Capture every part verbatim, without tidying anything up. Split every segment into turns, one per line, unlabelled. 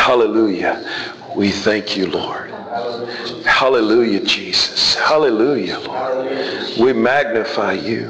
Hallelujah. We thank you, Lord. Hallelujah, Jesus. Hallelujah, Lord. We magnify you.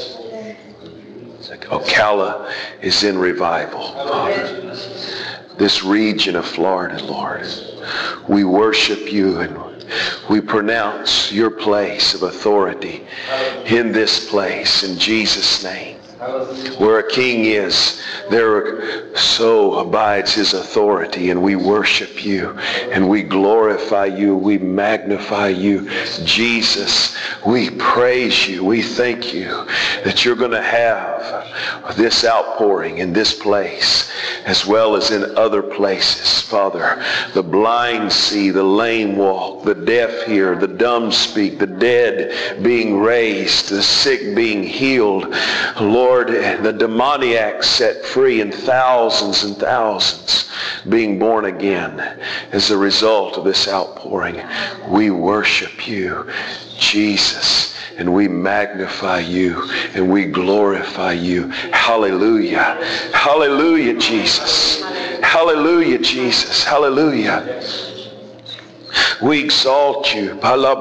Ocala is in revival, Father. This region of Florida, Lord. We worship you and we pronounce your place of authority in this place in Jesus' name. Where a king is, there so abides his authority, and we worship you and we glorify you, we magnify you. Jesus, we praise you. We thank you that you're going to have this outpouring in this place as well as in other places. Father, the blind see, the lame walk, the deaf hear, the dumb speak, the dead being raised, the sick being healed. Lord, the demoniac set free, and thousands and thousands being born again as a result of this outpouring. We worship you, Jesus, and we magnify you and we glorify you. Hallelujah. Hallelujah, Jesus. Hallelujah, Jesus. Hallelujah. We exalt you.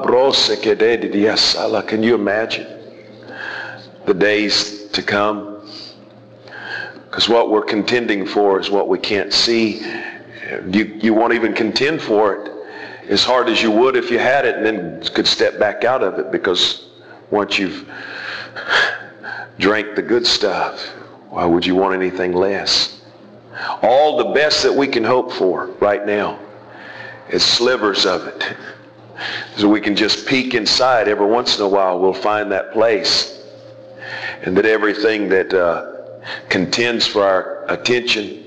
Can you imagine the days to come? Because what we're contending for is what we can't see. You, you won't even contend for it as hard as you would if you had it and then could step back out of it, because once you've drank the good stuff, why would you want anything less? All the best that we can hope for right now is slivers of it. So we can just peek inside every once in a while. We'll find that place. And that everything that uh, contends for our attention,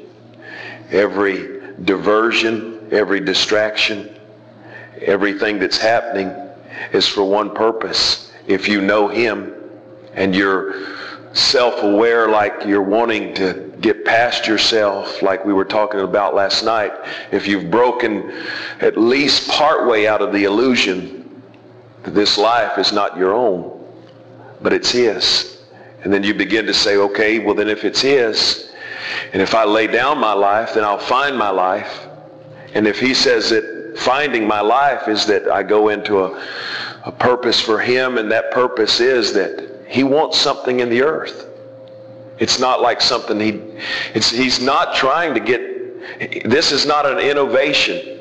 every diversion, every distraction, everything that's happening is for one purpose. If you know Him and you're self-aware, like you're wanting to get past yourself, like we were talking about last night, if you've broken at least part way out of the illusion that this life is not your own, but it's His. And then you begin to say, okay, well then if it's His, and if I lay down my life, then I'll find my life. And if He says that finding my life is that I go into a, a purpose for Him, and that purpose is that He wants something in the earth. It's not like something He, it's, He's not trying to get, this is not an innovation.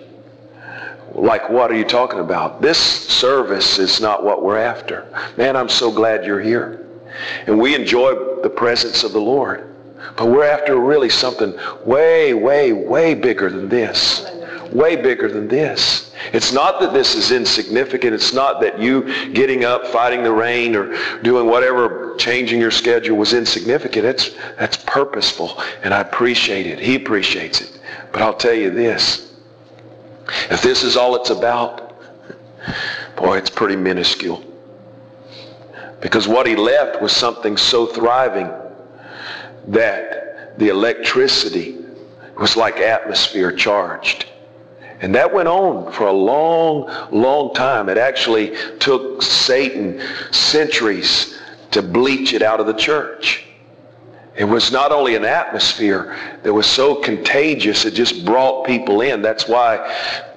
Like, what are you talking about? This service is not what we're after. Man, I'm so glad you're here. And we enjoy the presence of the Lord. But we're after really something way, way, way bigger than this. Way bigger than this. It's not that this is insignificant. It's not that you getting up, fighting the rain, or doing whatever, changing your schedule was insignificant. It's, that's purposeful, and I appreciate it. He appreciates it. But I'll tell you this. If this is all it's about, boy, it's pretty minuscule. Because what He left was something so thriving that the electricity was like atmosphere charged. And that went on for a long, long time. It actually took Satan centuries to bleach it out of the church. It was not only an atmosphere that was so contagious, it just brought people in. That's why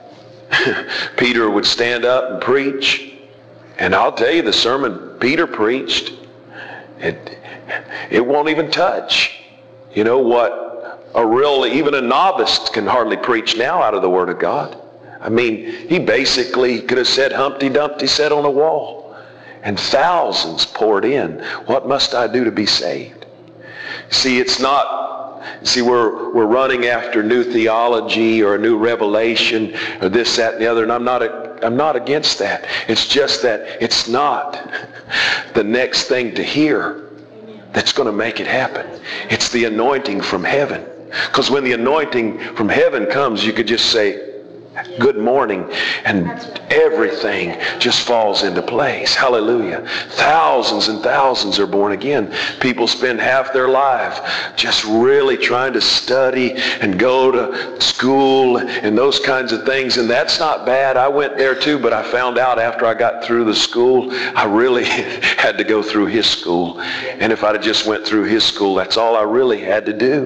Peter would stand up and preach. And I'll tell you, the sermon Peter preached, it, it won't even touch. You know what? A real, even a novice can hardly preach now out of the Word of God. I mean, he basically could have said Humpty Dumpty sat on a wall. And thousands poured in. What must I do to be saved? See, it's not, see, we're, we're running after new theology or a new revelation or this, that, and the other, and I'm not a, I'm not against that. It's just that it's not the next thing to hear that's going to make it happen. It's the anointing from heaven. Because when the anointing from heaven comes, you could just say, good morning, and everything just falls into place. Hallelujah. Thousands and thousands are born again. People spend half their life just really trying to study and go to school and those kinds of things, and that's not bad. I went there too, but I found out after I got through the school, I really had to go through His school. And if I'd have just went through His school, that's all I really had to do.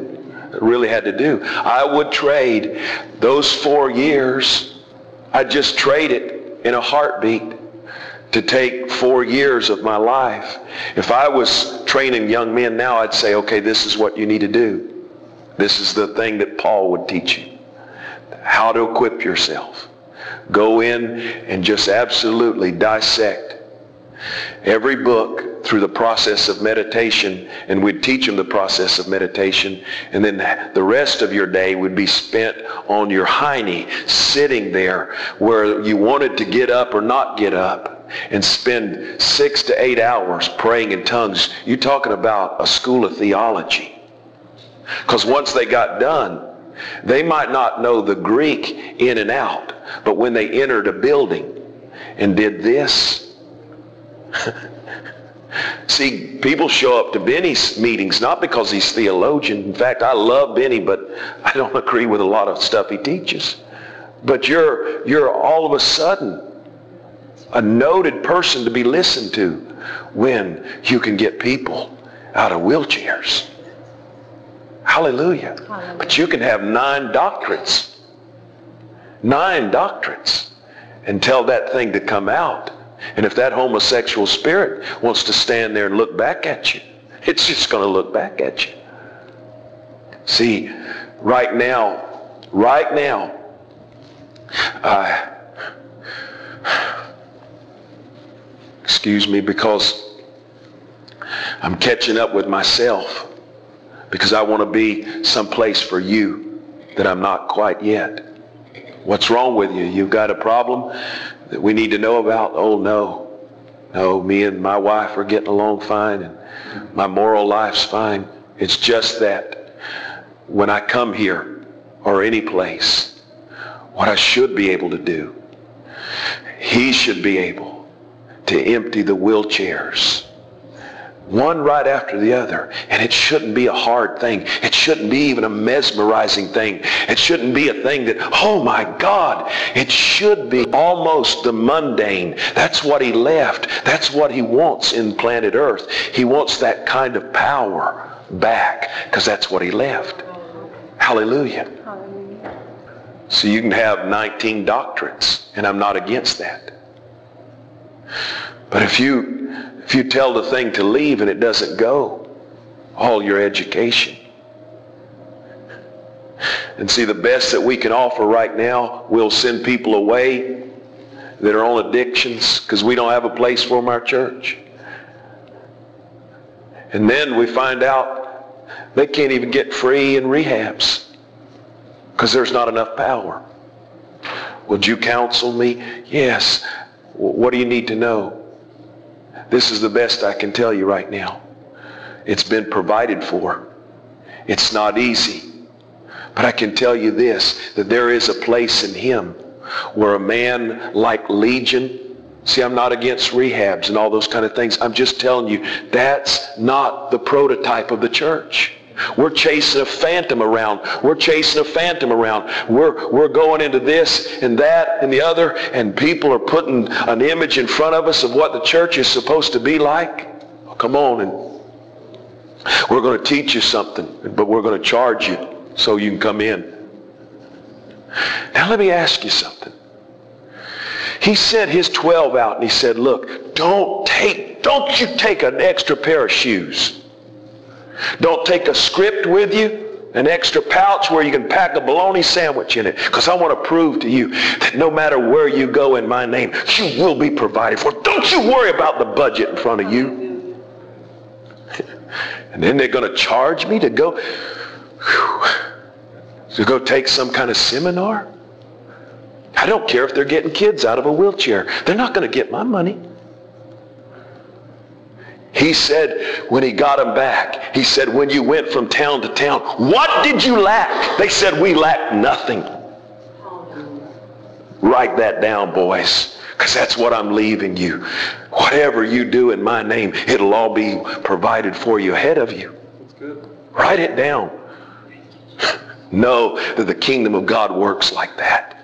really had to do. I would trade those four years. I'd just trade it in a heartbeat to take four years of my life. If I was training young men now, I'd say, okay, this is what you need to do. This is the thing that Paul would teach you. How to equip yourself. Go in and just absolutely dissect every book through the process of meditation, and we'd teach them the process of meditation, and then the rest of your day would be spent on your hiney, sitting there where you wanted to get up or not get up, and spend six to eight hours praying in tongues. You're talking about a school of theology. Because once they got done, they might not know the Greek in and out, but when they entered a building and did this, see, people show up to Benny's meetings not because he's theologian. In fact, I love Benny, but I don't agree with a lot of stuff he teaches. But you're, you're all of a sudden a noted person to be listened to when you can get people out of wheelchairs. Hallelujah. Hallelujah. But you can have nine doctorates. Nine doctorates. And tell that thing to come out. And if that homosexual spirit wants to stand there and look back at you, it's just going to look back at you. See, right now, right now, uh, excuse me, because I'm catching up with myself. Because I want to be someplace for you that I'm not quite yet. What's wrong with you? You've got a problem that we need to know about? Oh, no. No, me and my wife are getting along fine, and my moral life's fine. It's just that when I come here or any place, what I should be able to do, he should be able to empty the wheelchairs, one right after the other. And it shouldn't be a hard thing. It shouldn't be even a mesmerizing thing. It shouldn't be a thing that, oh my God, it should be almost the mundane. That's what he left. That's what he wants in planet Earth. He wants that kind of power back because that's what he left. Hallelujah. Hallelujah. So you can have nineteen doctorates, and I'm not against that. But if you If you tell the thing to leave and it doesn't go, all your education. And see, the best that we can offer right now, we'll send people away that are on addictions because we don't have a place for them in our church. And then we find out they can't even get free in rehabs because there's not enough power. Would you counsel me? Yes. What do you need to know? This is the best I can tell you right now. It's been provided for. It's not easy. But I can tell you this, that there is a place in him where a man like Legion, see, I'm not against rehabs and all those kind of things. I'm just telling you, that's not the prototype of the church. We're chasing a phantom around. We're chasing a phantom around. We're, we're going into this and that and the other, and people are putting an image in front of us of what the church is supposed to be like. Oh, come on, and we're going to teach you something, but we're going to charge you so you can come in. Now let me ask you something. He sent his twelve out and he said, look, don't take, don't you take an extra pair of shoes. Don't take a script with you, an extra pouch where you can pack a bologna sandwich in it. Because I want to prove to you that no matter where you go in my name, you will be provided for. Don't you worry about the budget in front of you. And then they're going to charge me to go, to go take some kind of seminar? I don't care if they're getting kids out of a wheelchair. They're not going to get my money. He said when he got them back, he said, when you went from town to town, what did you lack? They said, we lacked nothing. Write that down, boys, because that's what I'm leaving you. Whatever you do in my name, it'll all be provided for you ahead of you. That's good. Write it down. Know that the kingdom of God works like that.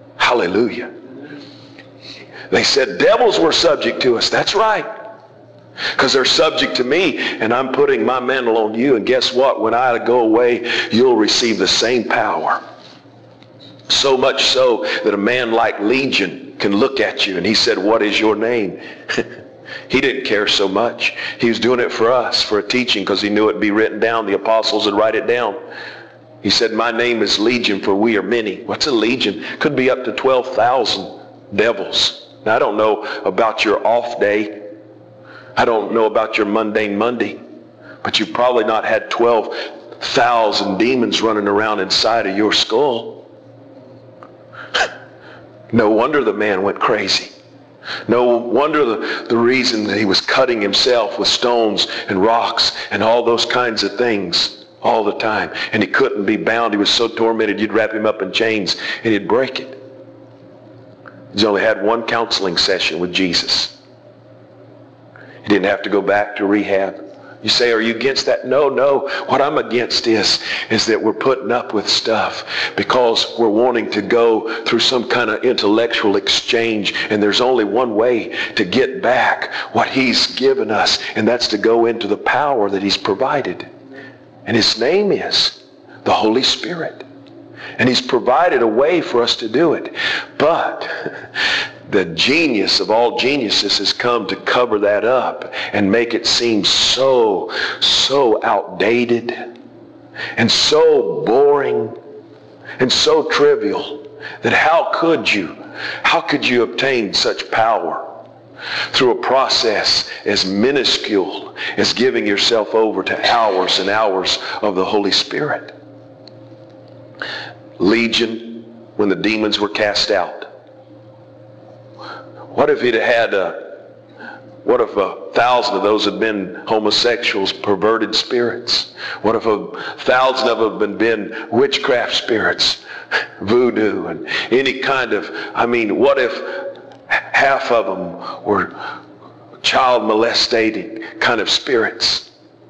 Hallelujah. They said devils were subject to us. That's right. Because they're subject to me, and I'm putting my mantle on you. And guess what? When I go away, you'll receive the same power. So much so that a man like Legion can look at you and he said, what is your name? He didn't care so much. He was doing it for us, for a teaching, because he knew it'd be written down. The apostles would write it down. He said, my name is Legion, for we are many. What's a legion? Could be up to twelve thousand devils. Now, I don't know about your off day. I don't know about your mundane Monday. But you've probably not had twelve thousand demons running around inside of your skull. No wonder the man went crazy. No wonder the, the reason that he was cutting himself with stones and rocks and all those kinds of things all the time. And he couldn't be bound. He was so tormented, you'd wrap him up in chains and he'd break it. He's only had one counseling session with Jesus. He didn't have to go back to rehab. You say, are you against that? No, no. What I'm against is, is that we're putting up with stuff because we're wanting to go through some kind of intellectual exchange, and there's only one way to get back what he's given us, and that's to go into the power that he's provided. And his name is the Holy Spirit. And he's provided a way for us to do it. But the genius of all geniuses has come to cover that up and make it seem so, so outdated and so boring and so trivial that how could you, how could you obtain such power through a process as minuscule as giving yourself over to hours and hours of the Holy Spirit? Legion, when the demons were cast out. What if he'd had a, what if a thousand of those had been homosexuals, perverted spirits? What if a thousand of them had been witchcraft spirits, voodoo, and any kind of, I mean, what if half of them were child molestating kind of spirits?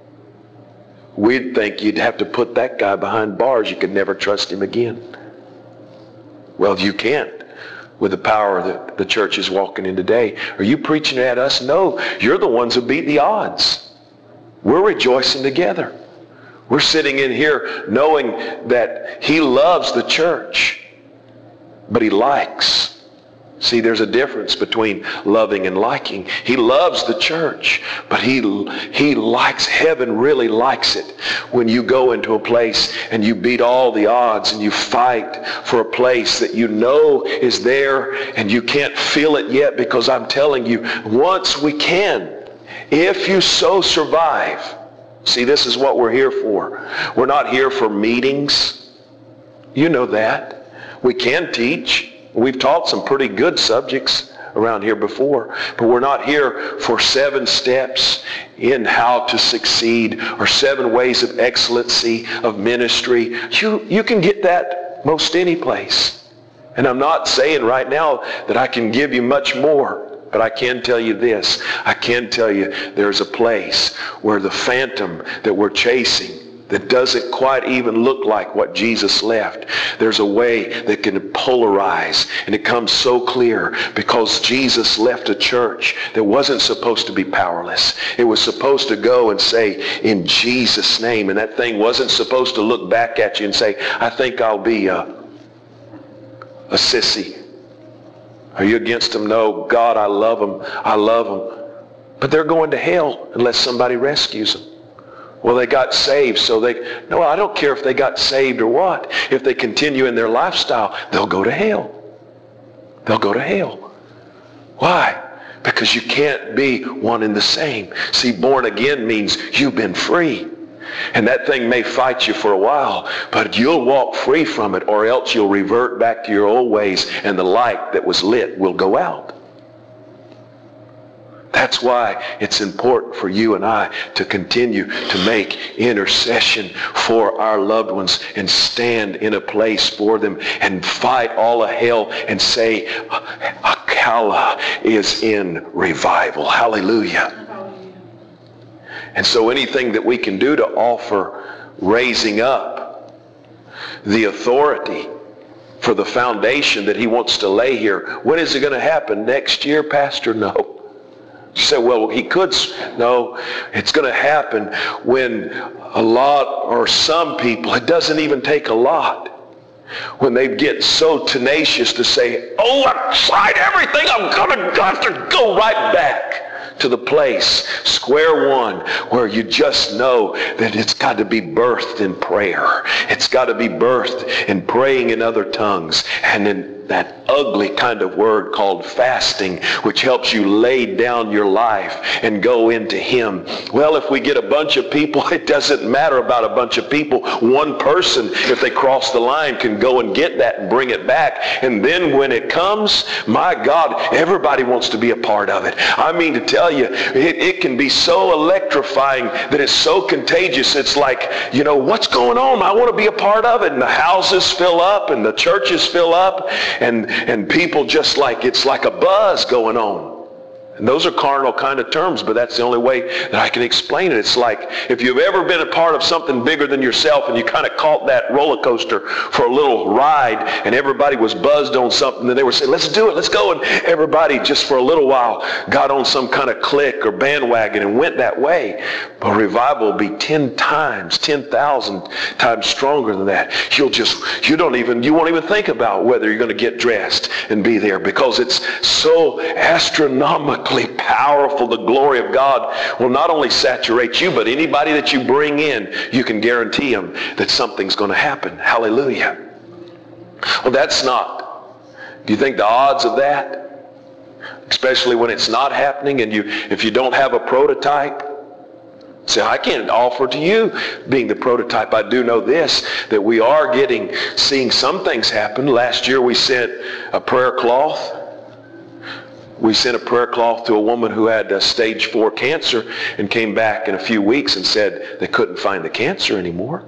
We'd think you'd have to put that guy behind bars. You could never trust him again. Well, you can't with the power that the church is walking in today. Are you preaching at us? No, you're the ones who beat the odds. We're rejoicing together. We're sitting in here knowing that he loves the church, but he likes. See, there's a difference between loving and liking. He loves the church, but he, he likes, heaven really likes it when you go into a place and you beat all the odds and you fight for a place that you know is there and you can't feel it yet, because I'm telling you, once we can, if you so survive. See, this is what we're here for. We're not here for meetings. You know that. We can teach. We've taught some pretty good subjects around here before, but we're not here for seven steps in how to succeed or seven ways of excellency of ministry. You, you can get that most any place. And I'm not saying right now that I can give you much more, but I can tell you this. I can tell you there's a place where the phantom that we're chasing that doesn't quite even look like what Jesus left. There's a way that can polarize, and it comes so clear because Jesus left a church that wasn't supposed to be powerless. It was supposed to go and say, in Jesus' name, and that thing wasn't supposed to look back at you and say, I think I'll be a, a sissy. Are you against them? No. God, I love them. I love them. But they're going to hell unless somebody rescues them. Well, they got saved, so they... No, I don't care if they got saved or what. If they continue in their lifestyle, they'll go to hell. They'll go to hell. Why? Because you can't be one and the same. See, born again means you've been free. And that thing may fight you for a while, but you'll walk free from it, or else you'll revert back to your old ways, and the light that was lit will go out. That's why it's important for you and I to continue to make intercession for our loved ones and stand in a place for them and fight all of hell and say, Ocala is in revival. Hallelujah. And so anything that we can do to offer raising up the authority for the foundation that he wants to lay here. When is it going to happen? Next year, Pastor? No. You say, well, he could. No, it's going to happen when a lot or some people, it doesn't even take a lot, when they get so tenacious to say, oh, I've tried everything, I'm going to have to go right back to the place, square one, where you just know that it's got to be birthed in prayer. It's got to be birthed in praying in other tongues and in that ugly kind of word called fasting, which helps you lay down your life and go into Him. Well, if we get a bunch of people, it doesn't matter about a bunch of people. One person, if they cross the line, can go and get that and bring it back. And then when it comes, my God, everybody wants to be a part of it. I mean to tell you, it, it can be so electrifying that it's so contagious. It's like, you know, what's going on? I want to be a part of it. And the houses fill up and the churches fill up. And, and people just like, it's like a buzz going on. And those are carnal kind of terms, but that's the only way that I can explain it. It's like if you've ever been a part of something bigger than yourself and you kind of caught that roller coaster for a little ride and everybody was buzzed on something and they were saying, let's do it, let's go. And everybody just for a little while got on some kind of clique or bandwagon and went that way. But revival will be ten times, ten thousand times stronger than that. You'll just, you don't even, you won't even think about whether you're going to get dressed and be there because it's so astronomical. Powerful. The glory of God will not only saturate you, but anybody that you bring in, you can guarantee them that something's going to happen. Hallelujah. Well, that's not. Do you think the odds of that, especially when it's not happening and you, if you don't have a prototype, say, I can't offer to you being the prototype. I do know this, that we are getting, seeing some things happen. Last year we sent a prayer cloth. We sent a prayer cloth to a woman who had uh, stage four cancer and came back in a few weeks and said they couldn't find the cancer anymore.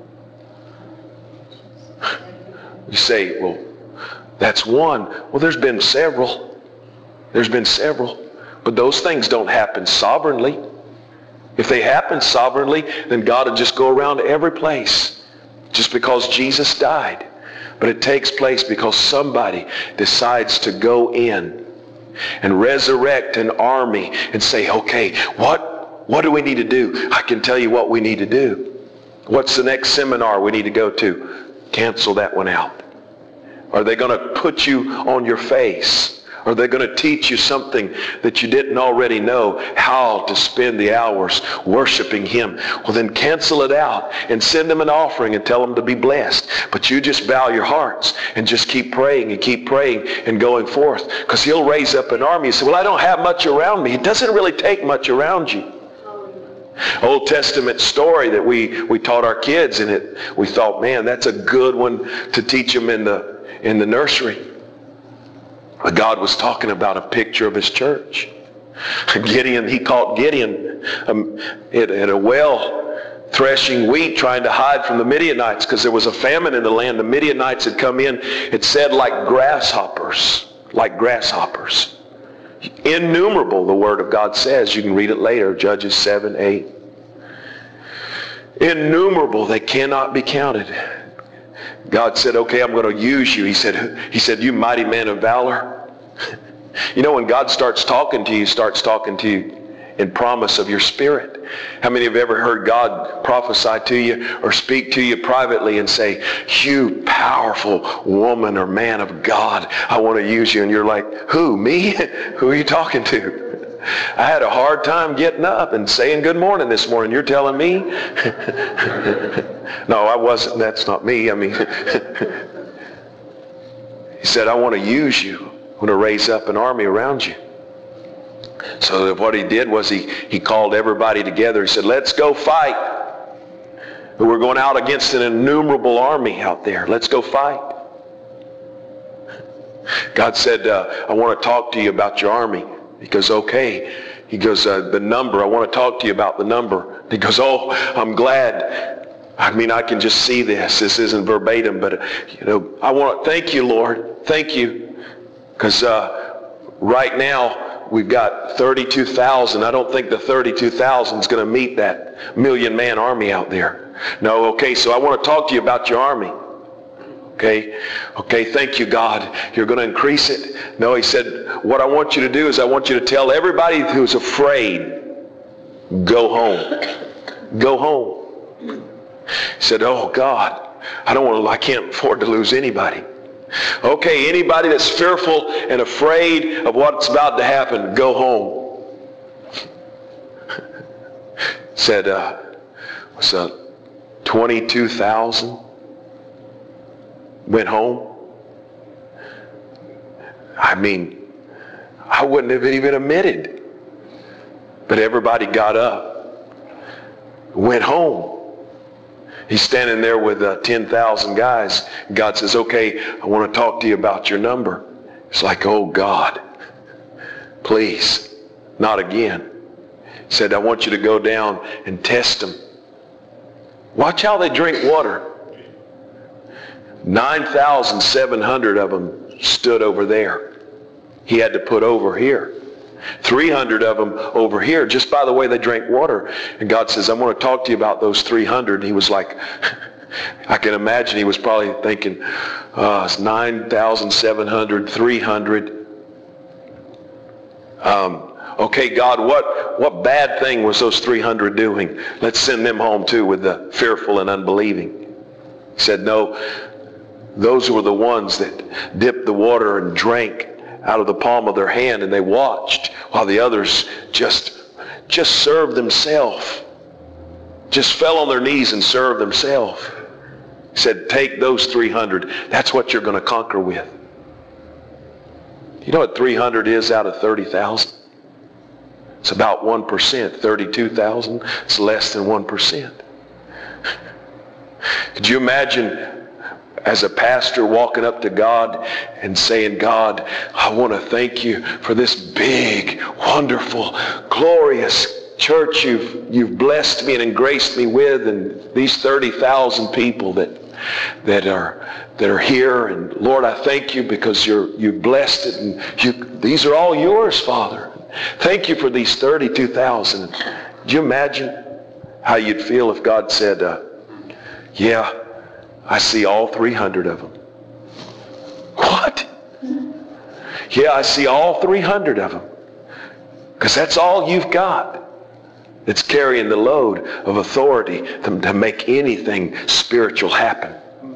You say, well, that's one. Well, there's been several. There's been several. But those things don't happen sovereignly. If they happen sovereignly, then God will just go around to every place just because Jesus died. But it takes place because somebody decides to go in and resurrect an army and say, okay, what, what do we need to do? I can tell you what we need to do. What's the next seminar we need to go to? Cancel that one out. Are they going to put you on your face? Are they going to teach you something that you didn't already know, how to spend the hours worshiping Him? Well, then cancel it out and send them an offering and tell them to be blessed. But you just bow your hearts and just keep praying and keep praying and going forth. Because He'll raise up an army. You say, well, I don't have much around me. It doesn't really take much around you. Old Testament story that we, we taught our kids, and it we thought, man, that's a good one to teach them in the, in the nursery. God was talking about a picture of His church. Gideon, He caught Gideon um, at, at a well threshing wheat trying to hide from the Midianites because there was a famine in the land. The Midianites had come in, it said like grasshoppers, like grasshoppers. Innumerable, the Word of God says. You can read it later, Judges seven, eight. Innumerable, they cannot be counted. God said, okay, I'm going to use you. He said, he said, you mighty man of valor. You know, when God starts talking to you, He starts talking to you in promise of your spirit. How many have ever heard God prophesy to you or speak to you privately and say, you powerful woman or man of God, I want to use you. And you're like, who, me? Who are you talking to? I had a hard time getting up and saying good morning this morning. You're telling me? No, I wasn't. That's not me. I mean, He said, I want to use you. I want to raise up an army around you. So what He did was he, he called everybody together. He said, let's go fight. We're going out against an innumerable army out there. Let's go fight. God said, uh, I want to talk to you about your army. He goes, okay. He goes, uh, the number, I want to talk to you about the number. He goes, oh, I'm glad. I mean, I can just see this. This isn't verbatim, but, uh, you know, I want to thank you, Lord. Thank you. Because uh, right now, we've got thirty-two thousand. I don't think the thirty-two thousand is going to meet that million-man army out there. No, okay, so I want to talk to you about your army. Okay, okay, thank you, God. You're going to increase it. No, he said, what I want you to do is I want you to tell everybody who's afraid, go home. Go home. He said, oh, God, I don't want to, I can't afford to lose anybody. Okay, anybody that's fearful and afraid of what's about to happen, go home. Said, uh, what's that, twenty-two thousand went home. I mean, I wouldn't have even admitted. But everybody got up, went home. He's standing there with uh, ten thousand guys. God says, okay, I want to talk to you about your number. It's like, oh God, please, not again. He said, I want you to go down and test them. Watch how they drink water. nine thousand seven hundred of them stood over there. He had to put over here. three hundred of them over here, just by the way they drank water. And God says, I want to talk to you about those three hundred. And he was like, I can imagine he was probably thinking, uh, it's nine thousand seven hundred, three hundred. Um, okay, God, what, what bad thing was those three hundred doing? Let's send them home too with the fearful and unbelieving. He said, no, those were the ones that dipped the water and drank out of the palm of their hand, and they watched while the others just just served themselves, just fell on their knees and served themselves. He said, take those three hundred. That's what you're going to conquer with. You know what three hundred is out of thirty thousand? It's about one percent. thirty-two thousand, it's less than one percent. Could you imagine as a pastor walking up to God and saying, God, I want to thank you for this big, wonderful, glorious church you've, you've blessed me and graced me with, and these thirty thousand people that, that, are, that are here. And Lord, I thank you because you're, you've blessed it, and you, these are all yours, Father. Thank you for these thirty-two thousand. Do you imagine how you'd feel if God said, uh, yeah, I see all three hundred of them. What? Yeah, I see all three hundred of them. Because that's all you've got. It's carrying the load of authority to, to make anything spiritual happen.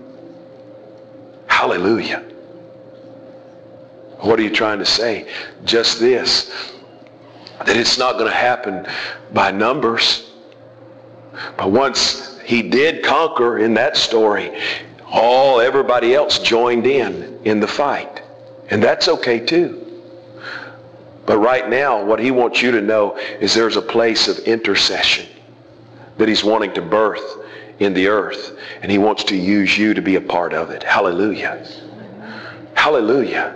Hallelujah. What are you trying to say? Just this, that it's not going to happen by numbers. But once he did conquer in that story, all everybody else joined in in the fight. And that's okay too. But right now, what he wants you to know is there's a place of intercession that he's wanting to birth in the earth. And he wants to use you to be a part of it. Hallelujah. Hallelujah.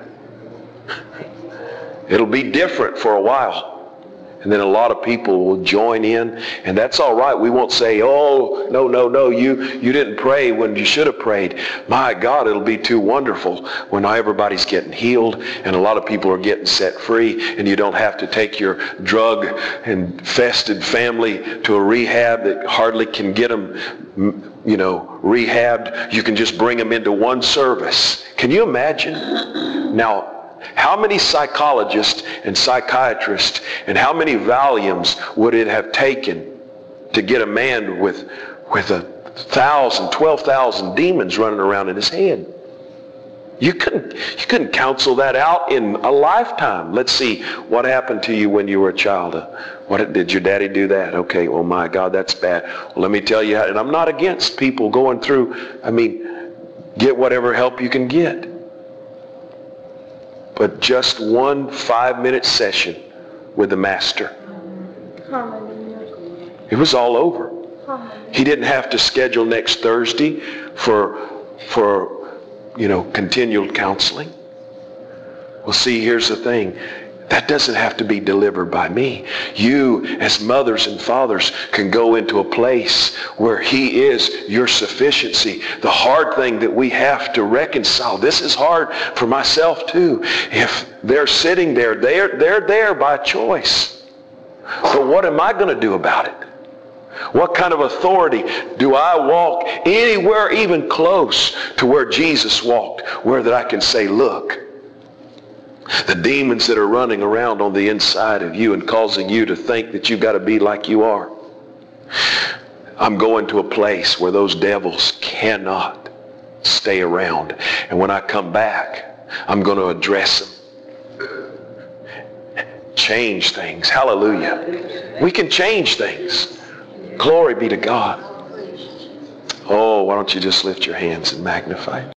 It'll be different for a while. And then a lot of people will join in, and that's all right. We won't say, oh, no, no, no, you, you didn't pray when you should have prayed. My God, it'll be too wonderful when everybody's getting healed and a lot of people are getting set free, and you don't have to take your drug-infested family to a rehab that hardly can get them, you know, rehabbed. You can just bring them into one service. Can you imagine? Now, how many psychologists and psychiatrists and how many Valiums would it have taken to get a man with, with a thousand, twelve thousand demons running around in his head? You couldn't, you couldn't counsel that out in a lifetime. Let's see, what happened to you when you were a child? Uh, what did your daddy do that? Okay, well, my God, that's bad. Well, let me tell you how, and I'm not against people going through, I mean, get whatever help you can get. But just one five-minute session with the Master. It was all over. He didn't have to schedule next Thursday for, for you know, continual counseling. Well, see, here's the thing. That doesn't have to be delivered by me. You, as mothers and fathers, can go into a place where he is your sufficiency. The hard thing that we have to reconcile, this is hard for myself too. If they're sitting there, they're, they're there by choice. But what am I going to do about it? What kind of authority do I walk anywhere even close to where Jesus walked, where that I can say, look, the demons that are running around on the inside of you and causing you to think that you've got to be like you are. I'm going to a place where those devils cannot stay around. And when I come back, I'm going to address them. Change things. Hallelujah. We can change things. Glory be to God. Oh, why don't you just lift your hands and magnify?